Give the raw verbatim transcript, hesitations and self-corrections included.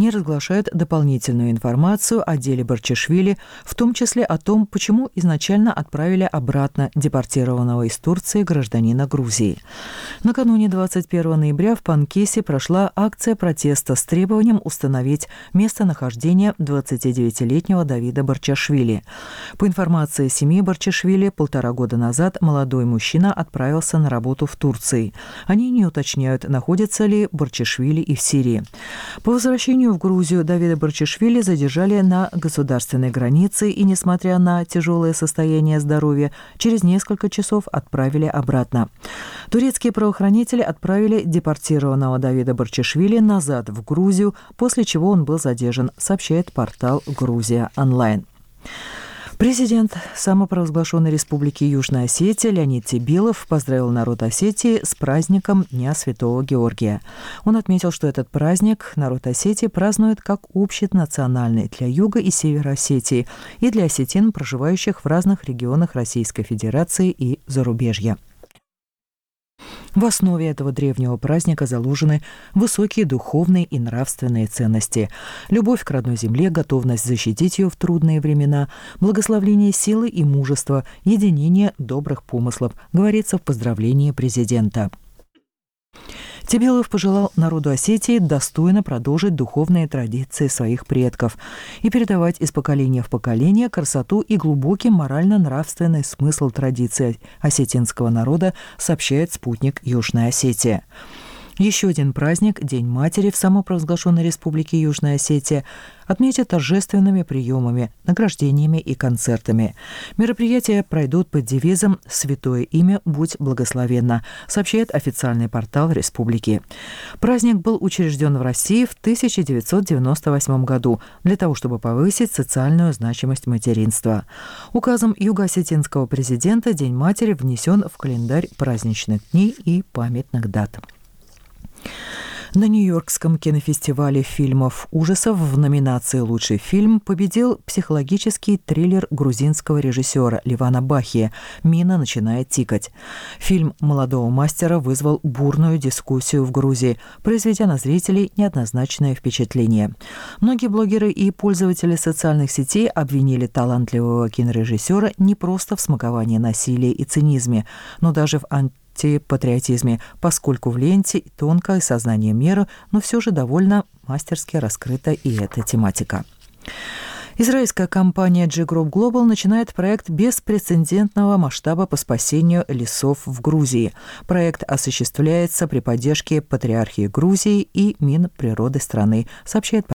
Они разглашают дополнительную информацию о деле Барчишвили, в том числе о том, почему изначально отправили обратно депортированного из Турции гражданина Грузии. Накануне двадцать первого ноября в Панкесе прошла акция протеста с требованием установить местонахождение двадцатидевятилетнего Давида Барчишвили. По информации семьи Барчишвили, полтора года назад молодой мужчина отправился на работу в Турции. Они не уточняют, находится ли Барчишвили и в Сирии. По возвращению в Грузию Давида Барчишвили задержали на государственной границе и, несмотря на тяжелое состояние здоровья, через несколько часов отправили обратно. Турецкие правоохранители отправили депортированного Давида Барчишвили назад в Грузию, после чего он был задержан, сообщает портал «Грузия онлайн». Президент самопровозглашенной республики Южная Осетия Леонид Тебилов поздравил народ Осетии с праздником Дня Святого Георгия. Он отметил, что этот праздник народ Осетии празднует как общенациональный для Юга и Севера Осетии и для осетин, проживающих в разных регионах Российской Федерации и зарубежья. В основе этого древнего праздника заложены высокие духовные и нравственные ценности. Любовь к родной земле, готовность защитить ее в трудные времена, благословление силы и мужества, единение добрых помыслов, говорится в поздравлении президента. Тебилов пожелал народу Осетии достойно продолжить духовные традиции своих предков и передавать из поколения в поколение красоту и глубокий морально-нравственный смысл традиций осетинского народа, сообщает спутник Южная Осетия. Еще один праздник, День матери в самопровозглашенной республике Южная Осетия, отметят торжественными приемами, награждениями и концертами. Мероприятия пройдут под девизом «Святое имя, будь благословенна», сообщает официальный портал республики. Праздник был учрежден в России в тысяча девятьсот девяносто восьмом году для того, чтобы повысить социальную значимость материнства. Указом юго-осетинского президента День матери внесен в календарь праздничных дней и памятных дат. На Нью-Йоркском кинофестивале фильмов ужасов в номинации «Лучший фильм» победил психологический триллер грузинского режиссера Ливана Бахи «Мина начинает тикать». Фильм молодого мастера вызвал бурную дискуссию в Грузии, произведя на зрителей неоднозначное впечатление. Многие блогеры и пользователи социальных сетей обвинили талантливого кинорежиссера не просто в смаковании насилия и цинизме, но даже в анти патриотизме, поскольку в ленте тонкое сознание меры, но все же довольно мастерски раскрыта и эта тематика. Израильская компания G Group Global начинает проект беспрецедентного масштаба по спасению лесов в Грузии. Проект осуществляется при поддержке Патриархии Грузии и Минприроды страны, сообщает